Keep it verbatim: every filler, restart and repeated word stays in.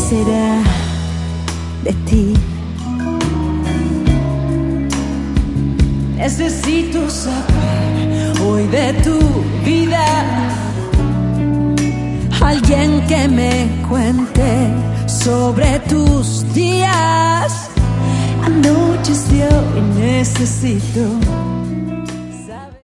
será de ti? Necesito saber hoy de tu vida, alguien que me cuente sobre tus días. Anocheció y necesito